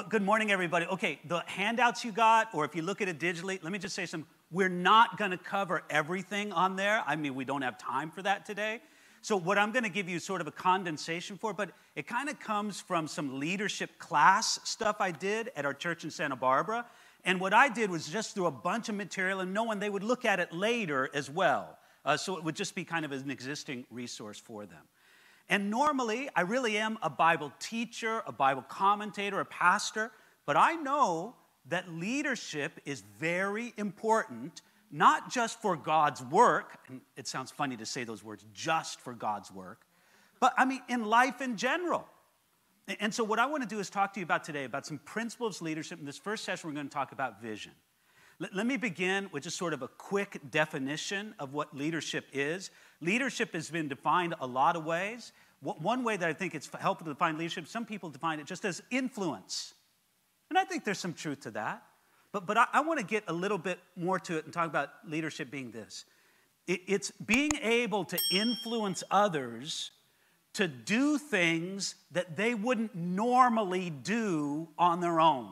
Good morning, everybody. Okay, the handouts you got, or if you look at it digitally, let me just say something. We're not going to cover everything on there. I mean, we don't have time for that today. So what I'm going to give you sort of a condensation for, but it kind of comes from some leadership class stuff I did at our church in Santa Barbara. And what I did was just through a bunch of material and knowing they would look at it later as well. So it would just be kind of an existing resource for them. And normally, I really am a Bible teacher, a Bible commentator, a pastor, but I know that leadership is very important, not just for God's work, and it sounds funny to say those words, just for God's work, but I mean in life in general. And so what I want to do is talk to you about today about some principles of leadership. In this first session, we're going to talk about vision. Let me begin with just sort of a quick definition of what leadership is. Leadership has been defined a lot of ways. One way that I think it's helpful to define leadership, some people define it just as influence. And I think there's some truth to that. But I want to get a little bit more to it and talk about leadership being this. It's being able to influence others to do things that they wouldn't normally do on their own.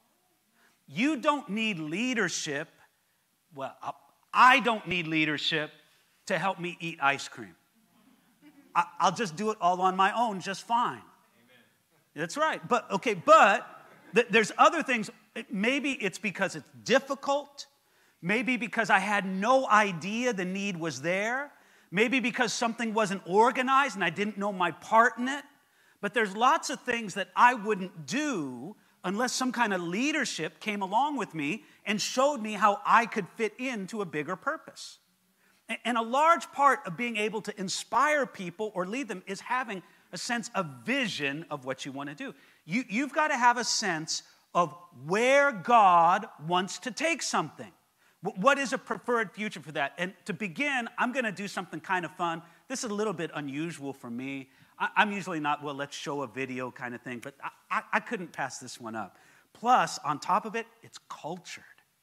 You don't need leadership. Well, I don't need leadership to help me eat ice cream. I'll just do it all on my own just fine. Amen. That's right. But there's other things. Maybe it's because it's difficult. Maybe because I had no idea the need was there. Maybe because something wasn't organized and I didn't know my part in it. But there's lots of things that I wouldn't do unless some kind of leadership came along with me and showed me how I could fit into a bigger purpose. And a large part of being able to inspire people or lead them is having a sense of vision of what you want to do. You've got to have a sense of where God wants to take something. What is a preferred future for that? And to begin, I'm going to do something kind of fun. This is a little bit unusual for me. I'm usually not, well, let's show a video kind of thing, but I couldn't pass this one up. Plus, on top of it, it's cultured.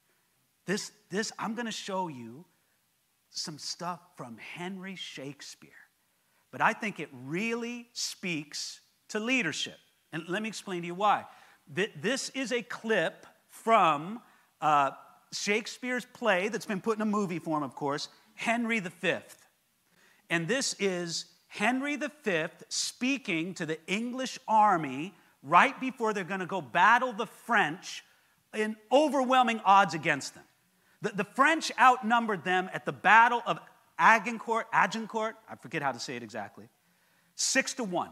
I'm going to show you some stuff from Henry Shakespeare. But I think it really speaks to leadership. And let me explain to you why. This is a clip from Shakespeare's play that's been put in a movie form, of course, Henry V. And this is Henry V speaking to the English army right before they're going to go battle the French in overwhelming odds against them. The French outnumbered them at the Battle of Agincourt, I forget how to say it exactly, 6-1.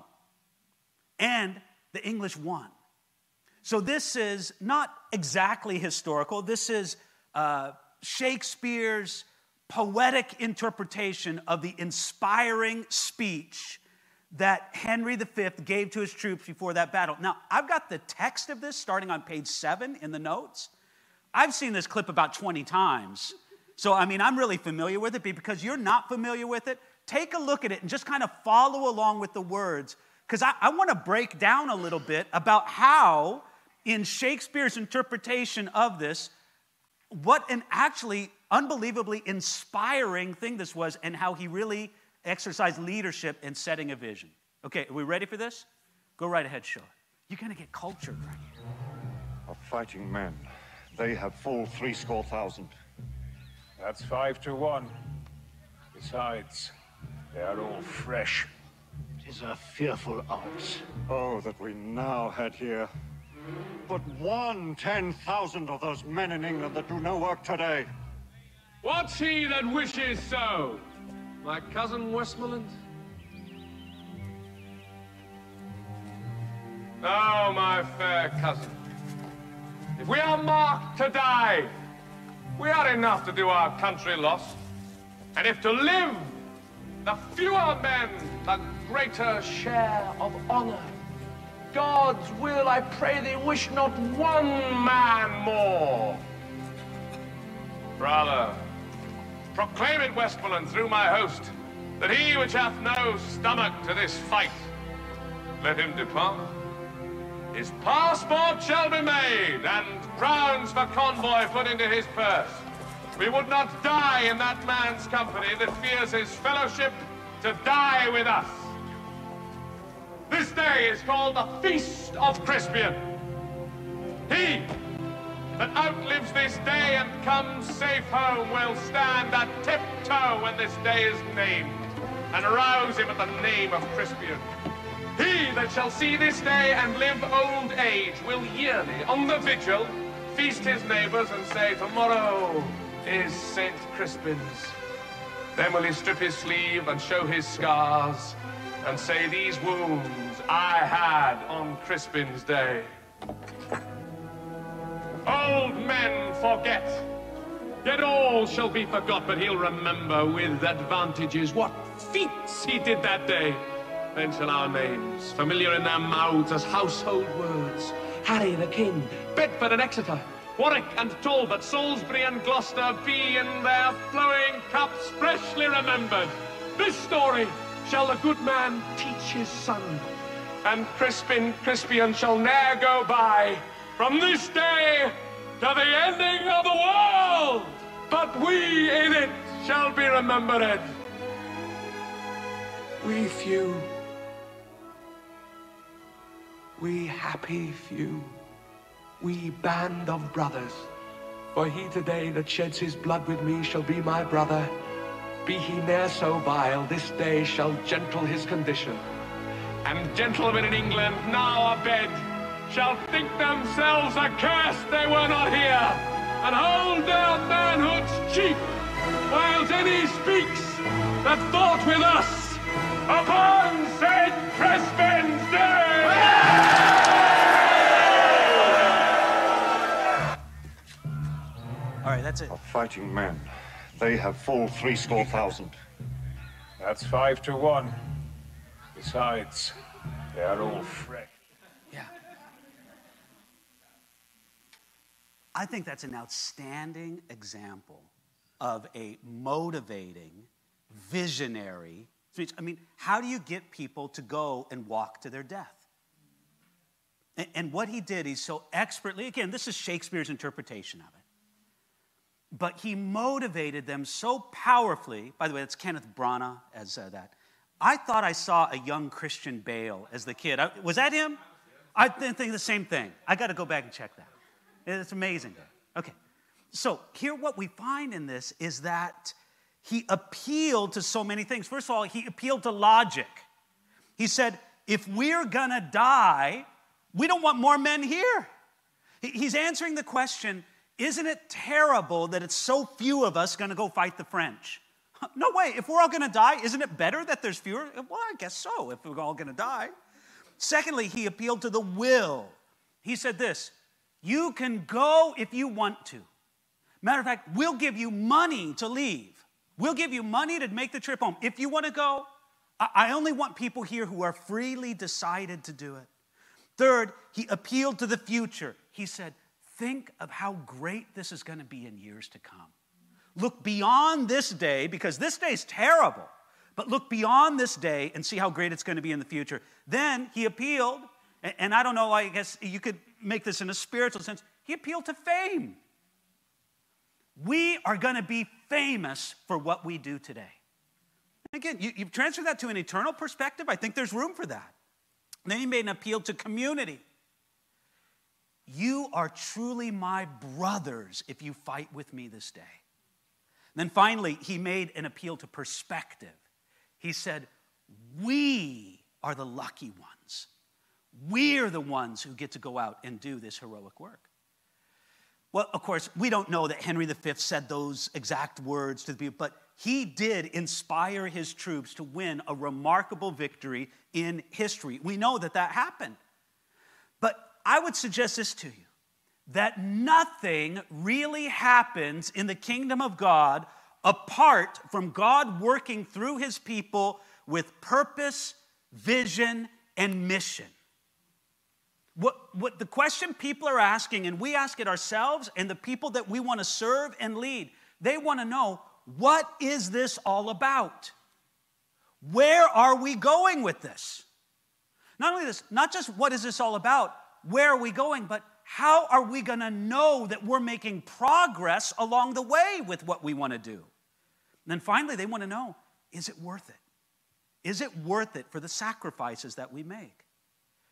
And the English won. So this is not exactly historical. This is Shakespeare's poetic interpretation of the inspiring speech that Henry V gave to his troops before that battle. Now, I've got the text of this starting on page 7 in the notes. I've seen this clip about 20 times. So, I mean, I'm really familiar with it. But because you're not familiar with it, take a look at it and just kind of follow along with the words. Because I want to break down a little bit about how, in Shakespeare's interpretation of this, what an actually unbelievably inspiring thing this was and how he really exercised leadership in setting a vision. Okay, are we ready for this? Go right ahead, show it. You're going to get cultured right here. Of fighting men, they have full 70,000. That's 5-1. Besides, they are all fresh. It is a fearful odds. Oh, that we now had here but 1/10,000 of those men in England that do no work today. What's he that wishes so? My cousin Westmoreland? Oh, my fair cousin. If we are marked to die, we are enough to do our country loss. And if to live, the fewer men, the greater share of honor. God's will, I pray thee, wish not one man more. Brother, proclaim it, Westmoreland, through my host, that he which hath no stomach to this fight, let him depart. His passport shall be made, and crowns for convoy put into his purse. We would not die in that man's company that fears his fellowship to die with us. This day is called the Feast of Crispian. He that outlives this day and comes safe home will stand at tiptoe when this day is named, and rouse him at the name of Crispian. He that shall see this day and live old age will yearly, on the vigil, feast his neighbours and say, tomorrow is St. Crispin's. Then will he strip his sleeve and show his scars, and say, these wounds I had on Crispin's day. Old men forget, yet all shall be forgot, but he'll remember with advantages what feats he did that day. Then shall our names, familiar in their mouths as household words, Harry the King, Bedford and Exeter, Warwick and Talbot, Salisbury and Gloucester, be in their flowing cups freshly remembered. This story shall the good man teach his son, and Crispian shall ne'er go by from this day to the ending of the world, but we in it shall be remembered. We few, we happy few, we band of brothers, for he today that sheds his blood with me shall be my brother. Be he ne'er so vile, this day shall gentle his condition. And gentlemen in England now abed shall think themselves accursed they were not here, and hold their manhoods cheap, whiles any speaks that thought with us upon St. Crispin's Day! All right, that's it. Of fighting men, they have full 300,000. That's 5 to 1. Besides, they are all fresh. Yeah. I think that's an outstanding example of a motivating, visionary speech. I mean, how do you get people to go and walk to their death? And what he did, he's so expertly, again, this is Shakespeare's interpretation of it. But he motivated them so powerfully. By the way, that's Kenneth Branagh as that. I thought I saw a young Christian Bale as the kid. Was that him? I didn't think the same thing. I got to go back and check that. It's amazing. Okay. So here what we find in this is that he appealed to so many things. First of all, he appealed to logic. He said, if we're going to die, we don't want more men here. He's answering the question, isn't it terrible that it's so few of us going to go fight the French? No way. If we're all going to die, isn't it better that there's fewer? Well, I guess so, if we're all going to die. Secondly, he appealed to the will. He said this, you can go if you want to. Matter of fact, we'll give you money to leave. We'll give you money to make the trip home. If you want to go, I only want people here who are freely decided to do it. Third, he appealed to the future. He said, think of how great this is going to be in years to come. Look beyond this day, because this day is terrible, but look beyond this day and see how great it's going to be in the future. Then he appealed, and I don't know, I guess you could make this in a spiritual sense, he appealed to fame. We are going to be famous for what we do today. Again, you've transferred that to an eternal perspective. I think there's room for that. And then he made an appeal to community. You are truly my brothers if you fight with me this day. And then finally, he made an appeal to perspective. He said, we are the lucky ones. We're the ones who get to go out and do this heroic work. Well, of course, we don't know that Henry V said those exact words to the people, but he did inspire his troops to win a remarkable victory in history. We know that that happened. But I would suggest this to you, that nothing really happens in the kingdom of God apart from God working through his people with purpose, vision, and mission. What the question people are asking, and we ask it ourselves, and the people that we want to serve and lead, they want to know, what is this all about? Where are we going with this? Not only this, not just what is this all about, where are we going, but how are we going to know that we're making progress along the way with what we want to do? And then finally, they want to know, is it worth it? Is it worth it for the sacrifices that we make?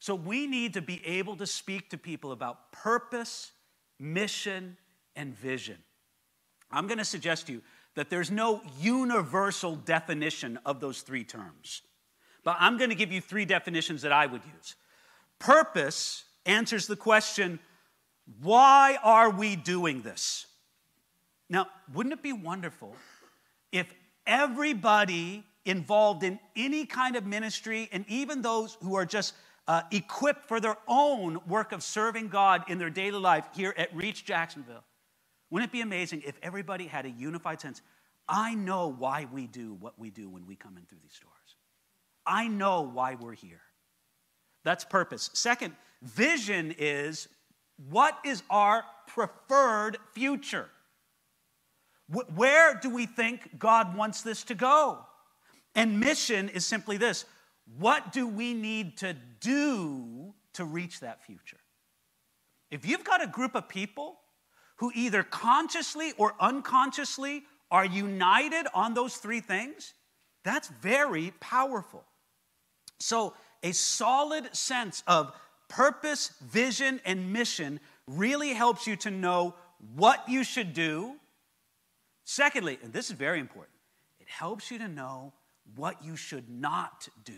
So we need to be able to speak to people about purpose, mission, and vision. I'm going to suggest to you that there's no universal definition of those three terms. But I'm going to give you three definitions that I would use. Purpose answers the question, why are we doing this? Now, wouldn't it be wonderful if everybody involved in any kind of ministry, and even those who are just equipped for their own work of serving God in their daily life here at Reach Jacksonville, wouldn't it be amazing if everybody had a unified sense, I know why we do what we do when we come in through these doors. I know why we're here. That's purpose. Second, vision is, what is our preferred future? Where do we think God wants this to go? And mission is simply this, what do we need to do to reach that future? If you've got a group of people who either consciously or unconsciously are united on those three things, that's very powerful. So a solid sense of purpose, vision, and mission really helps you to know what you should do. Secondly, and this is very important, it helps you to know what you should not do.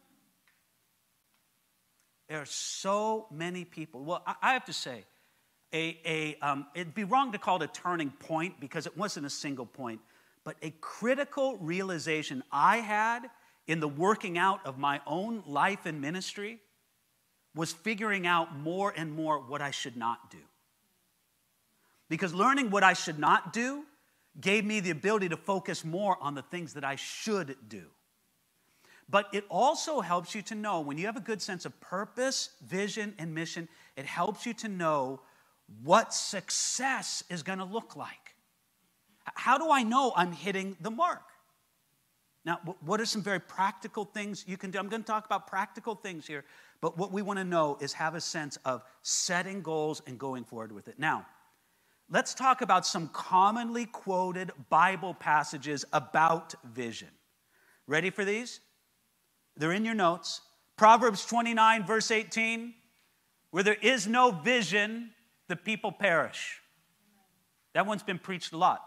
There are so many people. Well, I have to say, it'd be wrong to call it a turning point because it wasn't a single point, but a critical realization I had in the working out of my own life and ministry was figuring out more and more what I should not do. Because learning what I should not do gave me the ability to focus more on the things that I should do. But it also helps you to know, when you have a good sense of purpose, vision, and mission, it helps you to know what success is going to look like. How do I know I'm hitting the mark? Now, what are some very practical things you can do? I'm going to talk about practical things here, but what we want to know is have a sense of setting goals and going forward with it. Now, let's talk about some commonly quoted Bible passages about vision. Ready for these? They're in your notes. Proverbs 29, verse 18, where there is no vision, the people perish. That one's been preached a lot.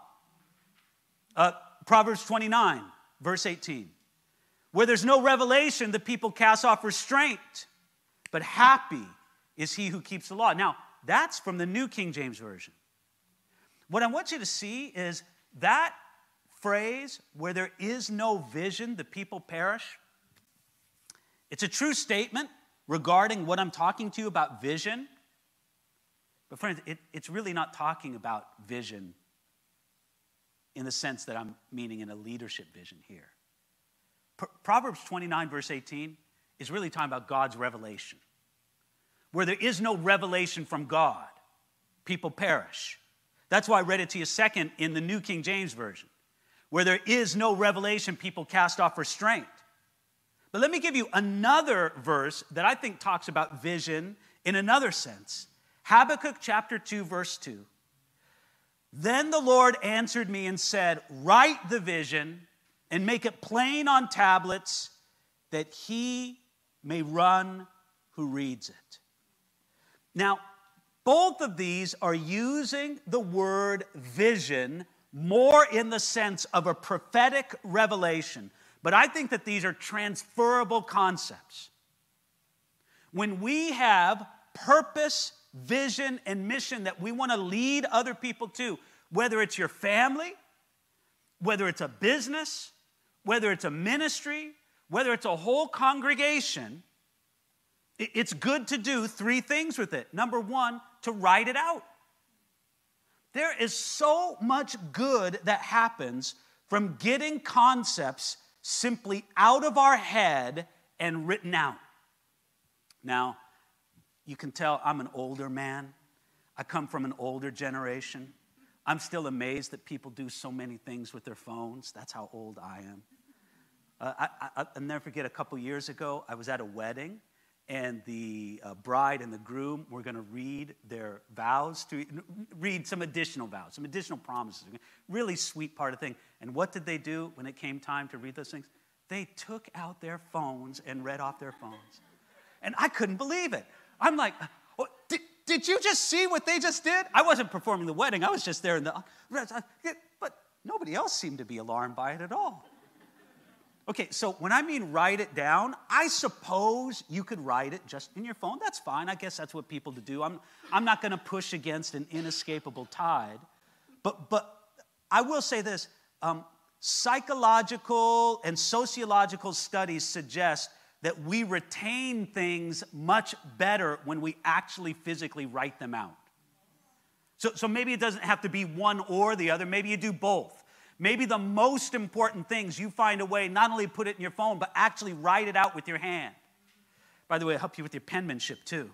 Proverbs 29, verse 18, where there's no revelation, the people cast off restraint, but happy is he who keeps the law. Now, that's from the New King James Version. What I want you to see is that phrase, where there is no vision, the people perish. It's a true statement regarding what I'm talking to you about vision. But friends, it's really not talking about vision in the sense that I'm meaning in a leadership vision here. Proverbs 29, verse 18, is really talking about God's revelation. Where there is no revelation from God, people perish. That's why I read it to you second in the New King James Version. Where there is no revelation, people cast off restraint. But let me give you another verse that I think talks about vision in another sense. Habakkuk chapter 2, verse 2. Then the Lord answered me and said, write the vision and make it plain on tablets that he may run who reads it. Now, both of these are using the word vision more in the sense of a prophetic revelation. But I think that these are transferable concepts. When we have purpose, vision, and mission that we want to lead other people to, whether it's your family, whether it's a business, whether it's a ministry, whether it's a whole congregation, it's good to do three things with it. Number one, to write it out. There is so much good that happens from getting concepts simply out of our head and written out. Now, you can tell I'm an older man. I come from an older generation. I'm still amazed that people do so many things with their phones. That's how old I am. I'll never forget, a couple years ago, I was at a wedding, and the bride and the groom were going to read their vows, read some additional vows, some additional promises. Really sweet part of the thing. And what did they do when it came time to read those things? They took out their phones and read off their phones. And I couldn't believe it. I'm like, oh, did you just see what they just did? I wasn't performing the wedding. I was just there in the, but nobody else seemed to be alarmed by it at all. Okay, so when I mean write it down, I suppose you could write it just in your phone. That's fine. I guess that's what people do. I'm not going to push against an inescapable tide. But I will say this. Psychological and sociological studies suggest that we retain things much better when we actually physically write them out. So maybe it doesn't have to be one or the other. Maybe you do both. Maybe the most important things, you find a way not only put it in your phone, but actually write it out with your hand. By the way, it'll help you with your penmanship too.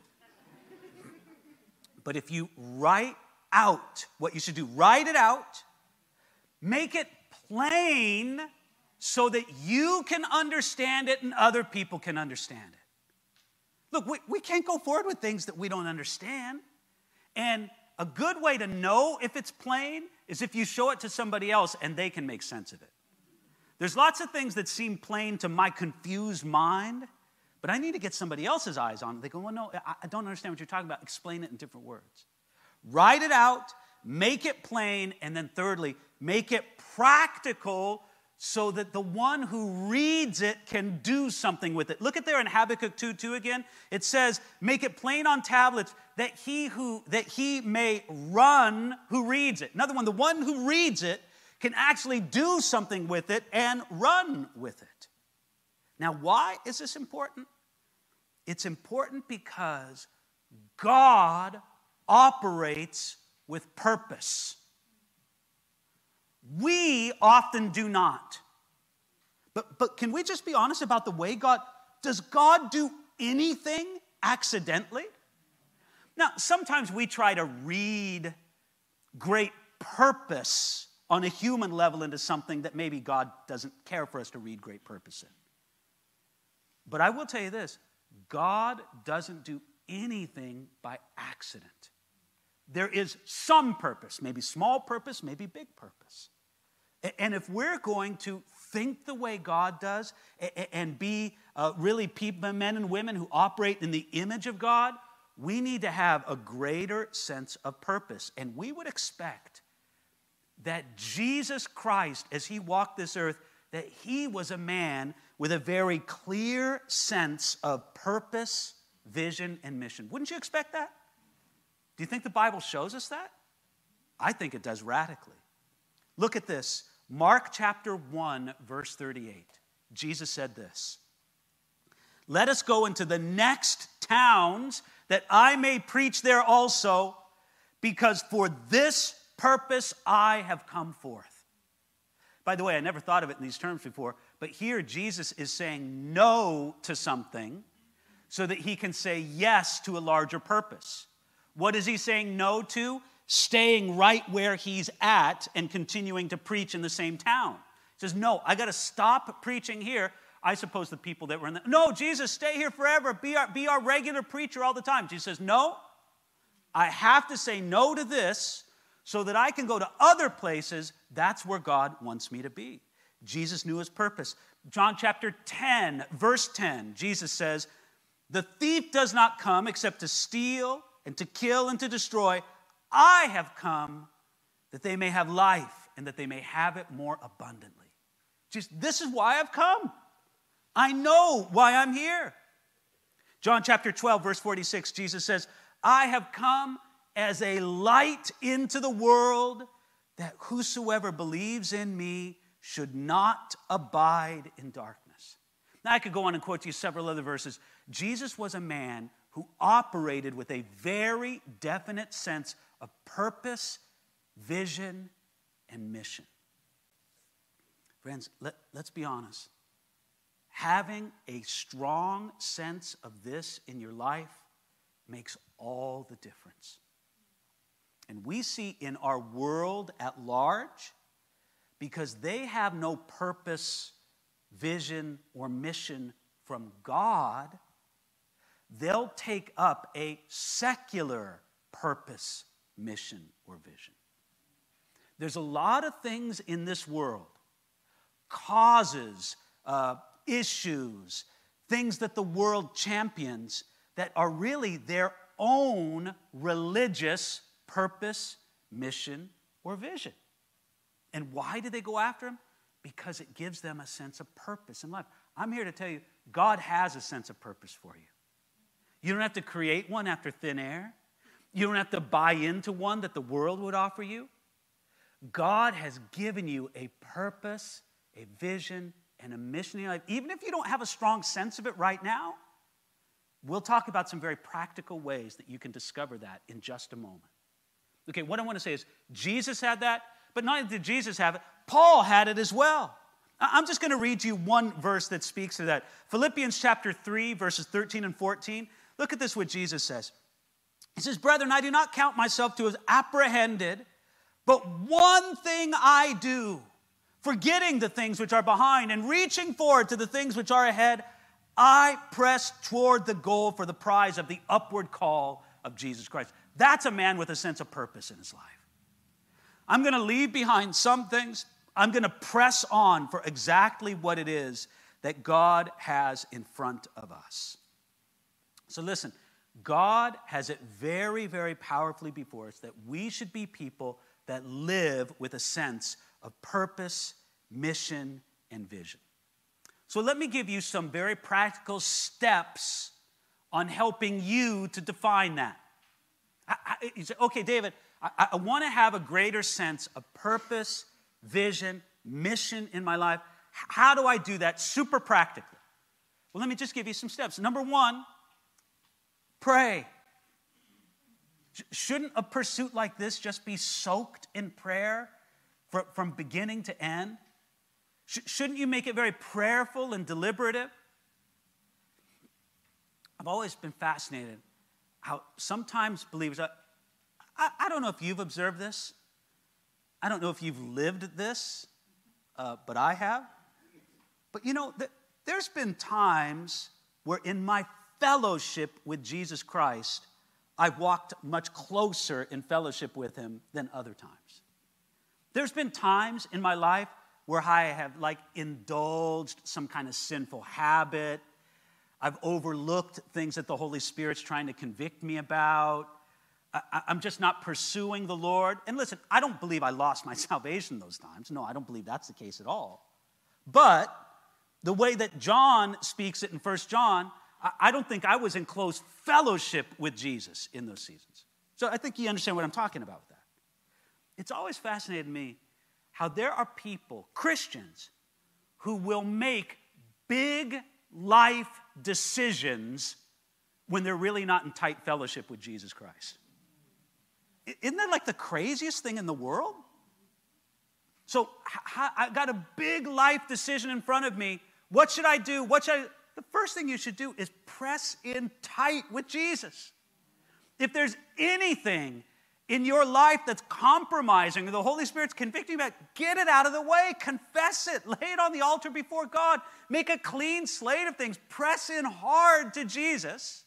But if you write out what you should do, write it out, make it plain so that you can understand it and other people can understand it. Look, we can't go forward with things that we don't understand. And a good way to know if it's plain is if you show it to somebody else and they can make sense of it. There's lots of things that seem plain to my confused mind, but I need to get somebody else's eyes on it. They go, well, no, I don't understand what you're talking about. Explain it in different words. Write it out, make it plain, and then thirdly, make it practical so that the one who reads it can do something with it. Look at there in Habakkuk 2:2 again. It says, make it plain on tablets that he may run who reads it. Another one, the one who reads it can actually do something with it and run with it. Now, why is this important? It's important because God operates with purpose. We often do not. But can we just be honest about the way does God do anything accidentally? Now, sometimes we try to read great purpose on a human level into something that maybe God doesn't care for us to read great purpose in. But I will tell you this, God doesn't do anything by accident. There is some purpose, maybe small purpose, maybe big purpose. And if we're going to think the way God does and be really people, men and women who operate in the image of God, we need to have a greater sense of purpose. And we would expect that Jesus Christ, as he walked this earth, that he was a man with a very clear sense of purpose, vision, and mission. Wouldn't you expect that? Do you think the Bible shows us that? I think it does radically. Look at this. Mark chapter 1, verse 38. Jesus said this, let us go into the next towns that I may preach there also, because for this purpose I have come forth. By the way, I never thought of it in these terms before, but here Jesus is saying no to something so that he can say yes to a larger purpose. What is he saying no to? Staying right where he's at and continuing to preach in the same town. He says, no, I got to stop preaching here. I suppose the people that were in no, Jesus, stay here forever. Be our regular preacher all the time. Jesus says, no, I have to say no to this so that I can go to other places. That's where God wants me to be. Jesus knew his purpose. John chapter 10, verse 10, Jesus says, the thief does not come except to steal and to kill and to destroy. I have come that they may have life and that they may have it more abundantly. This is why I've come. I know why I'm here. John chapter 12, verse 46, Jesus says, I have come as a light into the world, that whosoever believes in me should not abide in darkness. Now I could go on and quote you several other verses. Jesus was a man who operated with a very definite sense of purpose, vision, and mission. Friends, let's be honest. Having a strong sense of this in your life makes all the difference. And we see in our world at large, because they have no purpose, vision, or mission from God, they'll take up a secular purpose, mission, or vision. There's a lot of things in this world, causes, issues, things that the world champions that are really their own religious purpose, mission, or vision. And why do they go after them? Because it gives them a sense of purpose in life. I'm here to tell you, God has a sense of purpose for you. You don't have to create one after thin air. You don't have to buy into one that the world would offer you. God has given you a purpose, a vision, and a mission in your life. Even if you don't have a strong sense of it right now, we'll talk about some very practical ways that you can discover that in just a moment. Okay, what I want to say is Jesus had that, but not only did Jesus have it, Paul had it as well. I'm just going to read you one verse that speaks to that. Philippians chapter 3, verses 13 and 14. Look at this, what Jesus says. He says, "Brethren, I do not count myself to have apprehended, but one thing I do, forgetting the things which are behind and reaching forward to the things which are ahead, I press toward the goal for the prize of the upward call of Jesus Christ." That's a man with a sense of purpose in his life. I'm going to leave behind some things. I'm going to press on for exactly what it is that God has in front of us. So listen, God has it very, very powerfully before us that we should be people that live with a sense of purpose, mission, and vision. So let me give you some very practical steps on helping you to define that. You say, okay, David, I want to have a greater sense of purpose, vision, mission in my life. How do I do that super practically? Well, let me just give you some steps. Number one, pray. Shouldn't a pursuit like this just be soaked in prayer from beginning to end? Shouldn't you make it very prayerful and deliberative? I've always been fascinated how sometimes believers, I don't know if you've observed this. I don't know if you've lived this, but I have. But you know, there's been times where in my fellowship with Jesus Christ, I've walked much closer in fellowship with him than other times. There's been times in my life where I have indulged some kind of sinful habit. I've overlooked things that the Holy Spirit's trying to convict me about. I'm just not pursuing the Lord. And listen, I don't believe I lost my salvation those times. No, I don't believe that's the case at all. But the way that John speaks it in 1 John, I don't think I was in close fellowship with Jesus in those seasons. So I think you understand what I'm talking about with that. It's always fascinated me how there are people, Christians, who will make big life decisions when they're really not in tight fellowship with Jesus Christ. Isn't that like the craziest thing in the world? So I got a big life decision in front of me. What should I do? The first thing you should do is press in tight with Jesus. If there's anything in your life that's compromising, or the Holy Spirit's convicting you about, get it out of the way, confess it, lay it on the altar before God, make a clean slate of things, press in hard to Jesus,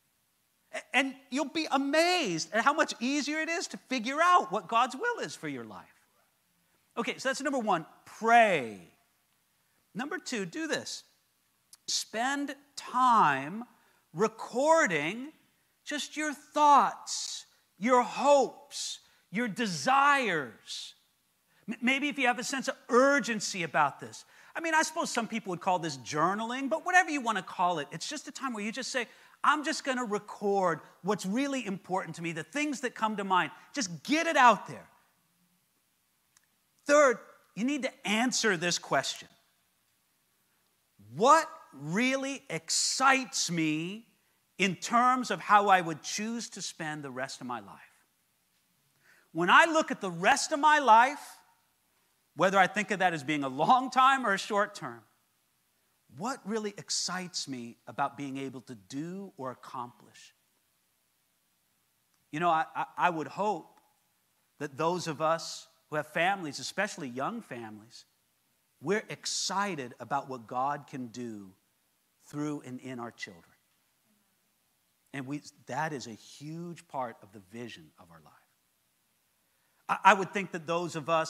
and you'll be amazed at how much easier it is to figure out what God's will is for your life. Okay, so that's number one, pray. Number two, do this. Spend time recording just your thoughts, your hopes, your desires. Maybe if you have a sense of urgency about this. I mean, I suppose some people would call this journaling, but whatever you want to call it, it's just a time where you just say, I'm just going to record what's really important to me, the things that come to mind. Just get it out there. Third, you need to answer this question. What really excites me in terms of how I would choose to spend the rest of my life? When I look at the rest of my life, whether I think of that as being a long time or a short term, what really excites me about being able to do or accomplish? You know, I would hope that those of us who have families, especially young families, we're excited about what God can do through and in our children. And that is a huge part of the vision of our life. I would think that those of us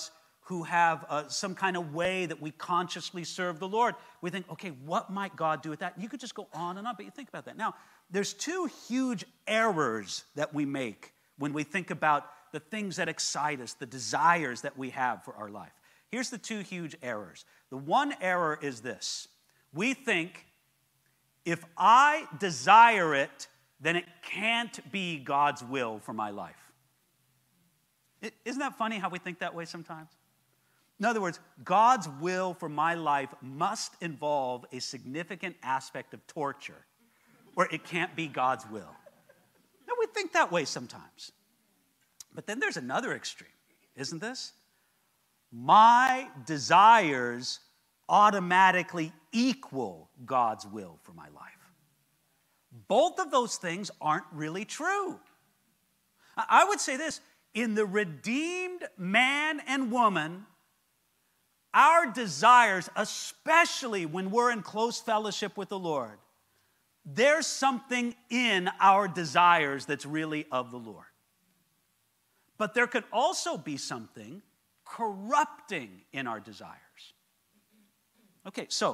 who have some kind of way that we consciously serve the Lord. We think, okay, what might God do with that? You could just go on and on, but you think about that. Now, there's two huge errors that we make when we think about the things that excite us, the desires that we have for our life. Here's the two huge errors. The one error is this. We think if I desire it, then it can't be God's will for my life. Isn't that funny how we think that way sometimes? In other words, God's will for my life must involve a significant aspect of torture, or it can't be God's will. Now, we think that way sometimes. But then there's another extreme, isn't this? My desires automatically equal God's will for my life. Both of those things aren't really true. I would say this, in the redeemed man and woman, our desires, especially when we're in close fellowship with the Lord, there's something in our desires that's really of the Lord. But there could also be something corrupting in our desires. Okay, so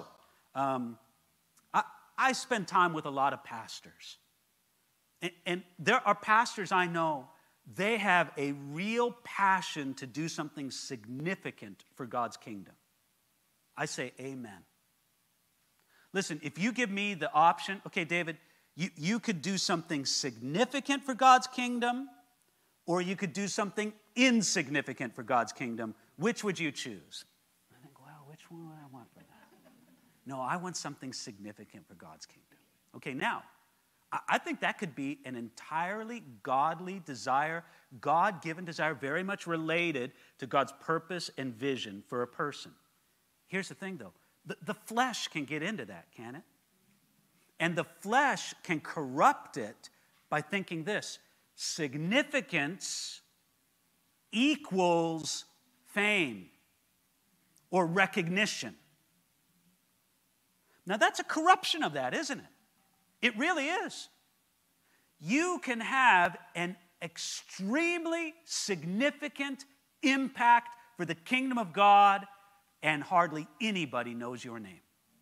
I spend time with a lot of pastors. And there are pastors I know, they have a real passion to do something significant for God's kingdom. I say amen. Listen, if you give me the option, okay, David, you could do something significant for God's kingdom, or you could do something insignificant for God's kingdom. Which would you choose? I think, well, which one would I want for that? No, I want something significant for God's kingdom. Okay, now, I think that could be an entirely godly desire, God-given desire, very much related to God's purpose and vision for a person. Here's the thing, though. The flesh can get into that, can it? And the flesh can corrupt it by thinking this: significance equals fame or recognition. Now, that's a corruption of that, isn't it? It really is. You can have an extremely significant impact for the kingdom of God, and hardly anybody knows your name.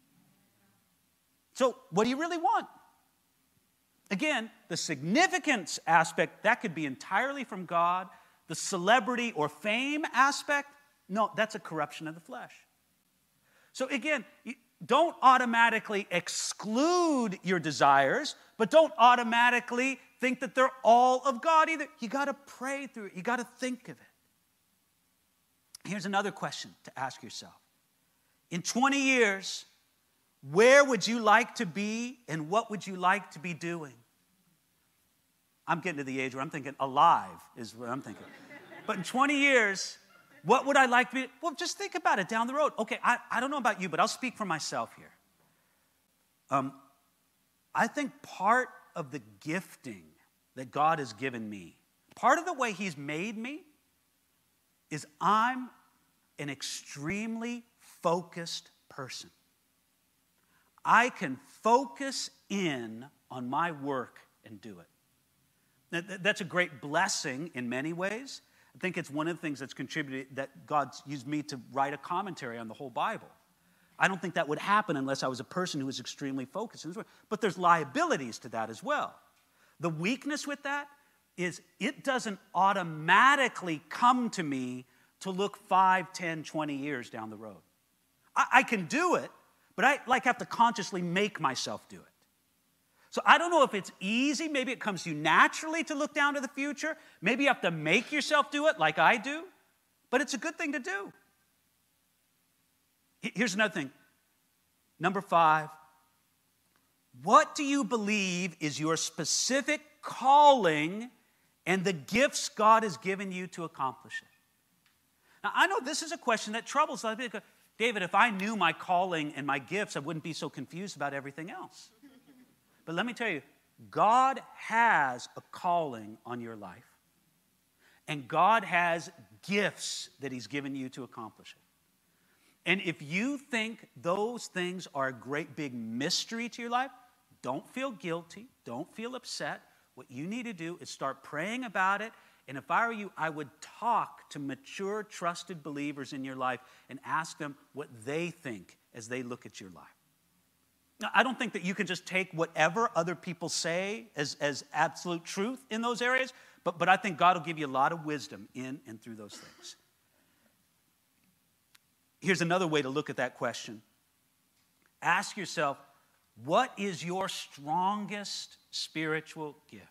So, what do you really want? Again, the significance aspect, that could be entirely from God. The celebrity or fame aspect, no, that's a corruption of the flesh. So again, don't automatically exclude your desires, but don't automatically think that they're all of God either. You got to pray through it. You got to think of it. Here's another question to ask yourself. In 20 years, where would you like to be and what would you like to be doing? I'm getting to the age where I'm thinking alive is what I'm thinking. But in 20 years, what would I like to be? Well, just think about it down the road. Okay, I don't know about you, but I'll speak for myself here. I think part of the gifting that God has given me, part of the way He's made me, is I'm an extremely focused person. I can focus in on my work and do it. That's a great blessing in many ways. I think it's one of the things that's contributed, that God's used me to write a commentary on the whole Bible. I don't think that would happen unless I was a person who was extremely focused in His work. But there's liabilities to that as well. The weakness with that is it doesn't automatically come to me to look 5, 10, 20 years down the road. I can do it, but I have to consciously make myself do it. So I don't know if it's easy. Maybe it comes to you naturally to look down to the future. Maybe you have to make yourself do it like I do. But it's a good thing to do. Here's another thing. Number 5. What do you believe is your specific calling and the gifts God has given you to accomplish it? Now, I know this is a question that troubles a lot of people. David, if I knew my calling and my gifts, I wouldn't be so confused about everything else. But let me tell you, God has a calling on your life. And God has gifts that He's given you to accomplish it. And if you think those things are a great big mystery to your life, don't feel guilty. Don't feel upset. What you need to do is start praying about it And if I were you, I would talk to mature, trusted believers in your life and ask them what they think as they look at your life. Now, I don't think that you can just take whatever other people say as absolute truth in those areas, but I think God will give you a lot of wisdom in and through those things. Here's another way to look at that question. Ask yourself, what is your strongest spiritual gift?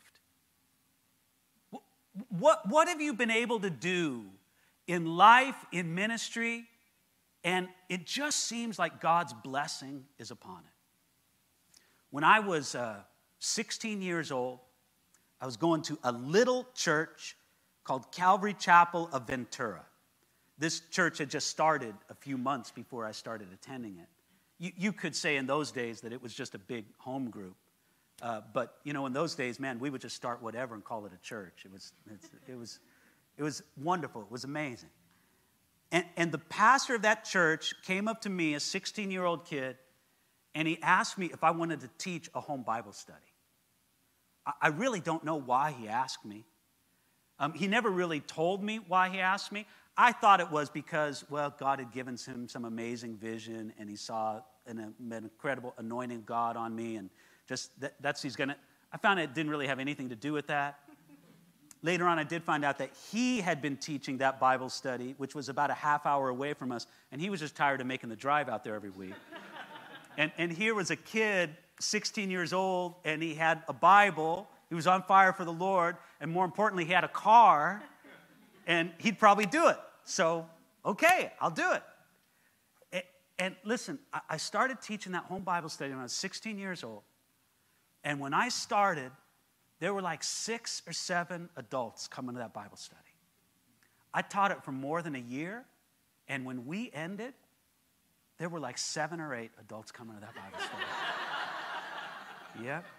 What have you been able to do in life, in ministry, and it just seems like God's blessing is upon it? When I was 16 years old, I was going to a little church called Calvary Chapel of Ventura. This church had just started a few months before I started attending it. You could say in those days that it was just a big home group. But, you know, in those days, man, we would just start whatever and call it a church. It was wonderful. It was amazing. And the pastor of that church came up to me, a 16-year-old kid, and he asked me if I wanted to teach a home Bible study. I really don't know why he asked me. He never really told me why he asked me. I thought it was because, well, God had given him some amazing vision, and he saw an incredible anointing of God on me, and just I found it didn't really have anything to do with that. Later on, I did find out that he had been teaching that Bible study, which was about a half hour away from us, and he was just tired of making the drive out there every week. And here was a kid, 16 years old, and he had a Bible. He was on fire for the Lord, and more importantly, he had a car, and he'd probably do it. So, okay, I'll do it. And listen, I started teaching that home Bible study when I was 16 years old. And when I started, there were like 6 or 7 adults coming to that Bible study. I taught it for more than a year, and when we ended, there were like 7 or 8 adults coming to that Bible study. Yep.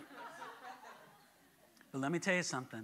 But let me tell you something.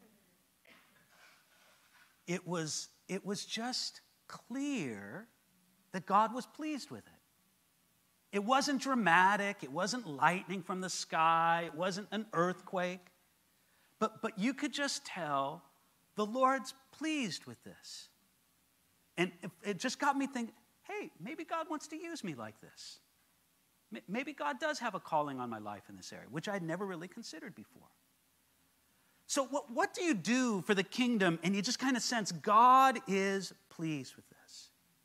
It was just clear that God was pleased with it. It wasn't dramatic. It wasn't lightning from the sky. It wasn't an earthquake. But you could just tell the Lord's pleased with this. And it just got me thinking, hey, maybe God wants to use me like this. Maybe God does have a calling on my life in this area, which I'd never really considered before. So what do you do for the kingdom? And you just kind of sense God is pleased with this.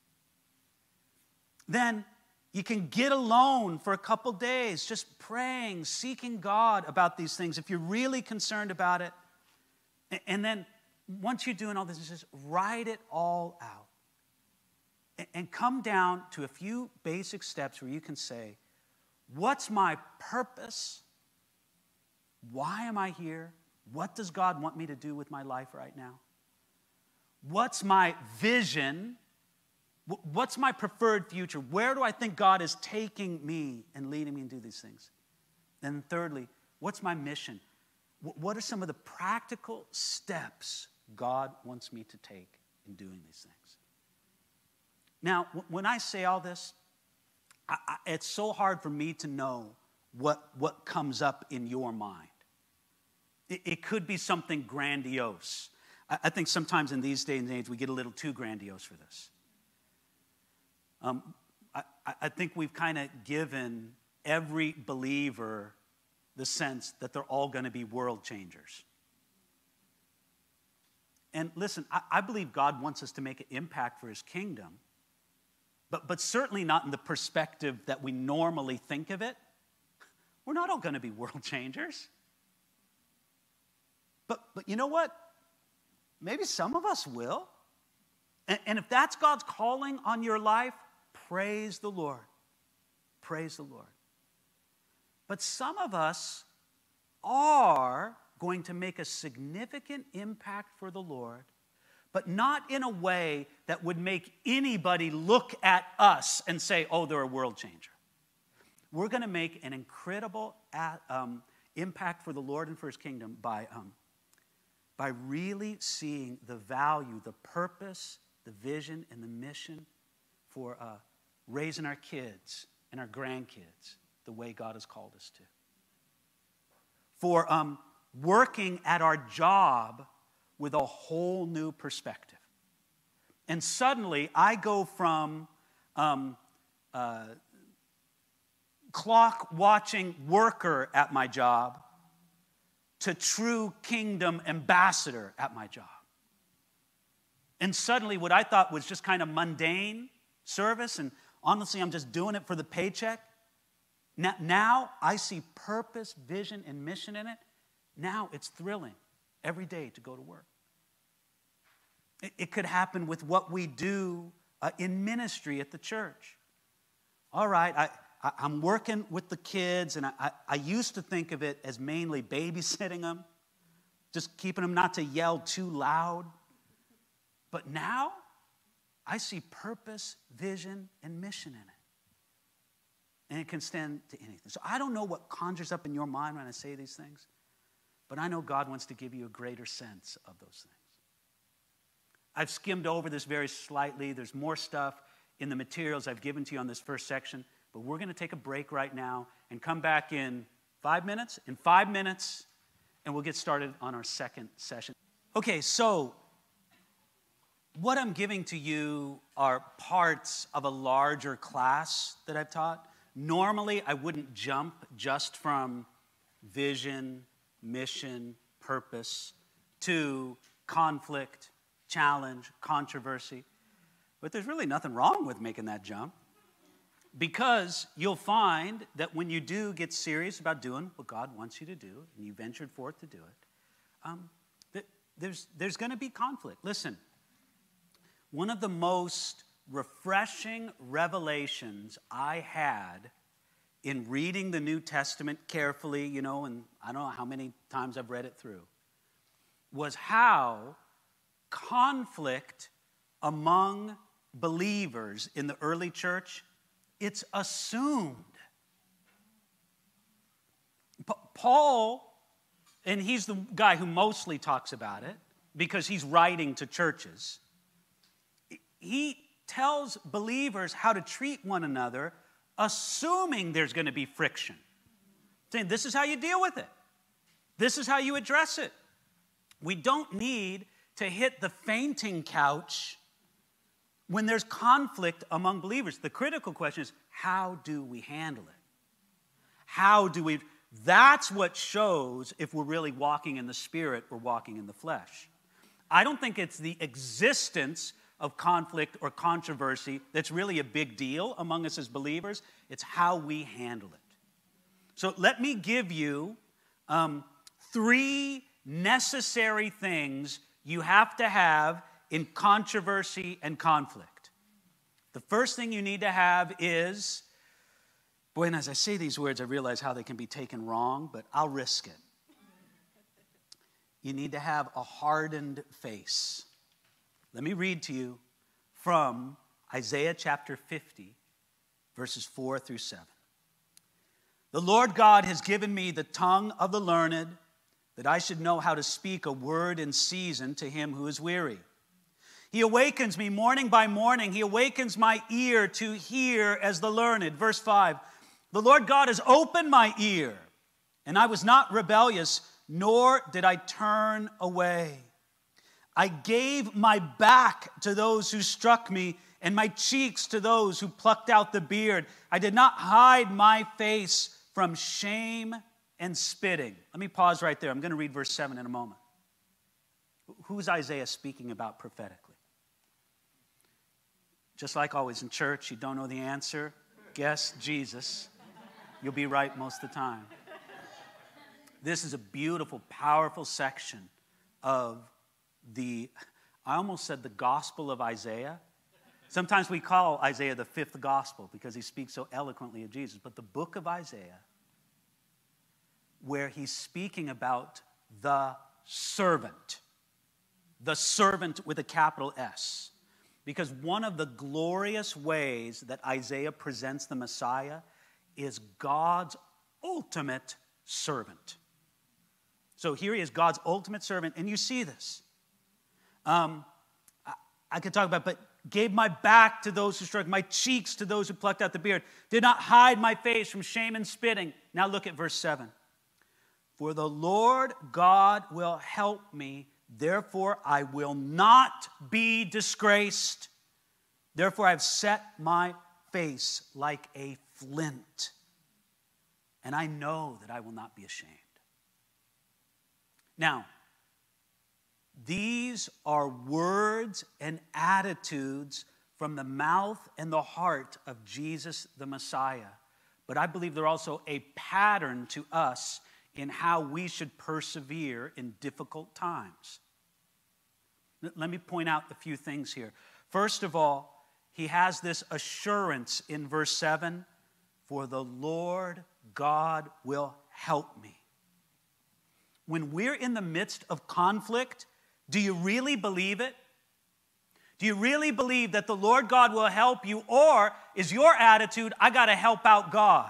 Then you can get alone for a couple days, just praying, seeking God about these things if you're really concerned about it. And then once you're doing all this, just write it all out. And come down to a few basic steps where you can say, what's my purpose? Why am I here? What does God want me to do with my life right now? What's my vision? What's my preferred future? Where do I think God is taking me and leading me to do these things? And thirdly, what's my mission? What are some of the practical steps God wants me to take in doing these things? Now, when I say all this, it's so hard for me to know what comes up in your mind. It could be something grandiose. I think sometimes in these days and age, we get a little too grandiose for this. I think we've kind of given every believer the sense that they're all going to be world changers. And listen, I believe God wants us to make an impact for his kingdom, but certainly not in the perspective that we normally think of it. We're not all going to be world changers. But you know what? Maybe some of us will. And if that's God's calling on your life, praise the Lord. Praise the Lord. But some of us are going to make a significant impact for the Lord, but not in a way that would make anybody look at us and say, oh, they're a world changer. We're going to make an incredible impact for the Lord and for his kingdom by really seeing the value, the purpose, the vision, and the mission for raising our kids and our grandkids the way God has called us to. For working at our job with a whole new perspective. And suddenly, I go from clock-watching worker at my job to true kingdom ambassador at my job. And suddenly, what I thought was just kind of mundane service, and honestly, I'm just doing it for the paycheck. Now I see purpose, vision, and mission in it. Now it's thrilling every day to go to work. It could happen with what we do in ministry at the church. All right, I'm working with the kids, and I used to think of it as mainly babysitting them, just keeping them not to yell too loud. But now I see purpose, vision, and mission in it. And it can stand to anything. So I don't know what conjures up in your mind when I say these things, but I know God wants to give you a greater sense of those things. I've skimmed over this very slightly. There's more stuff in the materials I've given to you on this first section, but we're going to take a break right now and come back in 5 minutes. In 5 minutes, and we'll get started on our second session. Okay, so what I'm giving to you are parts of a larger class that I've taught. Normally, I wouldn't jump just from vision, mission, purpose to conflict, challenge, controversy. But there's really nothing wrong with making that jump, because you'll find that when you do get serious about doing what God wants you to do, and you ventured forth to do it, there's going to be conflict. Listen, one of the most refreshing revelations I had in reading the New Testament carefully, and I don't know how many times I've read it through, was how conflict among believers in the early church, it's assumed. Paul, and he's the guy who mostly talks about it because he's writing to churches, he tells believers how to treat one another, assuming there's going to be friction. Saying, this is how you deal with it. This is how you address it. We don't need to hit the fainting couch when there's conflict among believers. The critical question is, how do we handle it? How do we? That's what shows if we're really walking in the Spirit or walking in the flesh. I don't think it's the existence of conflict or controversy that's really a big deal among us as believers. It's how we handle it. So let me give you 3 necessary things you have to have in controversy and conflict. The first thing you need to have is, boy, and as I say these words, I realize how they can be taken wrong, but I'll risk it. You need to have a hardened face. Let me read to you from Isaiah chapter 50, verses 4 through 7. The Lord God has given me the tongue of the learned, that I should know how to speak a word in season to him who is weary. He awakens me morning by morning. He awakens my ear to hear as the learned. Verse 5, the Lord God has opened my ear, and I was not rebellious, nor did I turn away. I gave my back to those who struck me, and my cheeks to those who plucked out the beard. I did not hide my face from shame and spitting. Let me pause right there. I'm going to read verse 7 in a moment. Who's Isaiah speaking about prophetically? Just like always in church, you don't know the answer. Guess Jesus. You'll be right most of the time. This is a beautiful, powerful section of I almost said the Gospel of Isaiah. Sometimes we call Isaiah the 5th gospel because he speaks so eloquently of Jesus. But the book of Isaiah, where he's speaking about the servant with a capital S. Because one of the glorious ways that Isaiah presents the Messiah is God's ultimate servant. So here he is, God's ultimate servant, and you see this. I could talk about, but gave my back to those who struck, my cheeks to those who plucked out the beard, did not hide my face from shame and spitting. Now look at verse 7. For the Lord God will help me Therefore, I will not be disgraced. Therefore, I have set my face like a flint, and I know that I will not be ashamed. Now, these are words and attitudes from the mouth and the heart of Jesus the Messiah. But I believe they're also a pattern to us in how we should persevere in difficult times. Let me point out a few things here. First of all, he has this assurance in verse 7, for the Lord God will help me. When we're in the midst of conflict, do you really believe it? Do you really believe that the Lord God will help you? Or is your attitude, I got to help out God?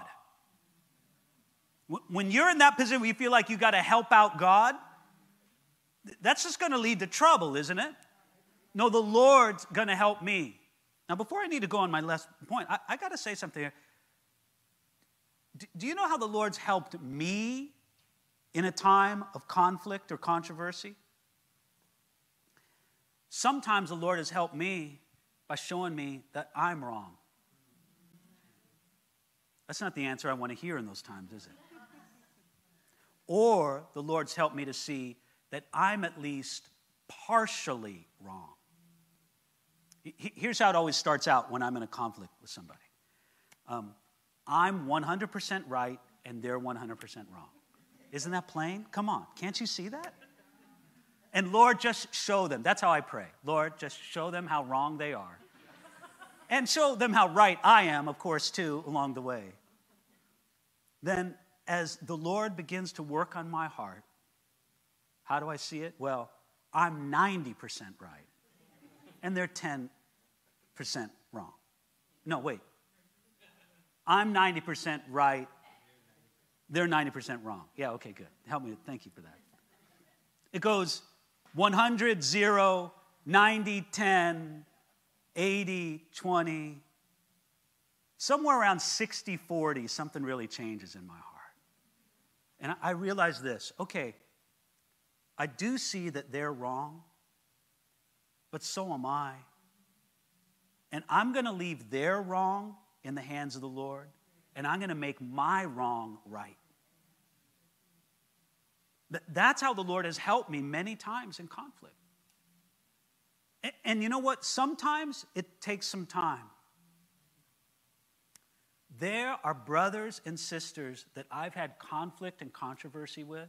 When you're in that position where you feel like you got to help out God, that's just going to lead to trouble, isn't it? No, the Lord's going to help me. Now, before I need to go on my last point, I got to say something here. Do you know how the Lord's helped me in a time of conflict or controversy? Sometimes the Lord has helped me by showing me that I'm wrong. That's not the answer I want to hear in those times, is it? Or the Lord's helped me to see that I'm at least partially wrong. Here's how it always starts out when I'm in a conflict with somebody. I'm 100% right and they're 100% wrong. Isn't that plain? Come on, can't you see that? And Lord, just show them. That's how I pray. Lord, just show them how wrong they are. And show them how right I am, of course, too, along the way. Then, as the Lord begins to work on my heart, how do I see it? Well, I'm 90% right. And they're 10% wrong. No, wait. I'm 90% right. They're 90% wrong. Yeah, okay, good. Help me. Thank you for that. It goes 100, 0, 90, 10, 80, 20. Somewhere around 60, 40, something really changes in my heart. And I realize this. Okay, I do see that they're wrong, but so am I. And I'm going to leave their wrong in the hands of the Lord, and I'm going to make my wrong right. That's how the Lord has helped me many times in conflict. And you know what? Sometimes it takes some time. There are brothers and sisters that I've had conflict and controversy with.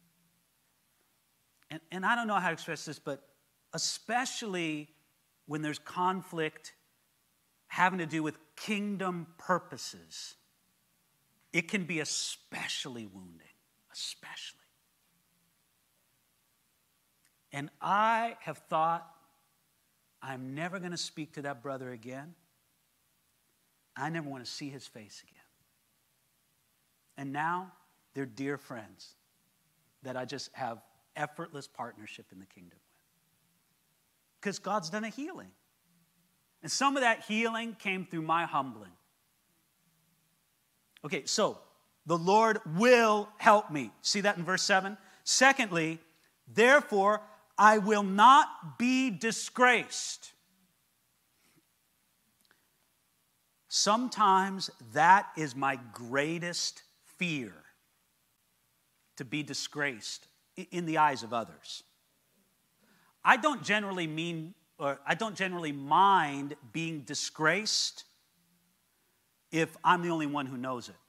And I don't know how to express this, but especially when there's conflict having to do with kingdom purposes, it can be especially wounding, especially. And I have thought, I'm never going to speak to that brother again. I never want to see his face again. And now they're dear friends that I just have effortless partnership in the kingdom with. Because God's done a healing. And some of that healing came through my humbling. Okay, so the Lord will help me. See that in verse 7? Secondly, therefore, I will not be disgraced. Sometimes that is my greatest fear, to be disgraced in the eyes of others. I don't generally mind being disgraced if I'm the only one who knows it.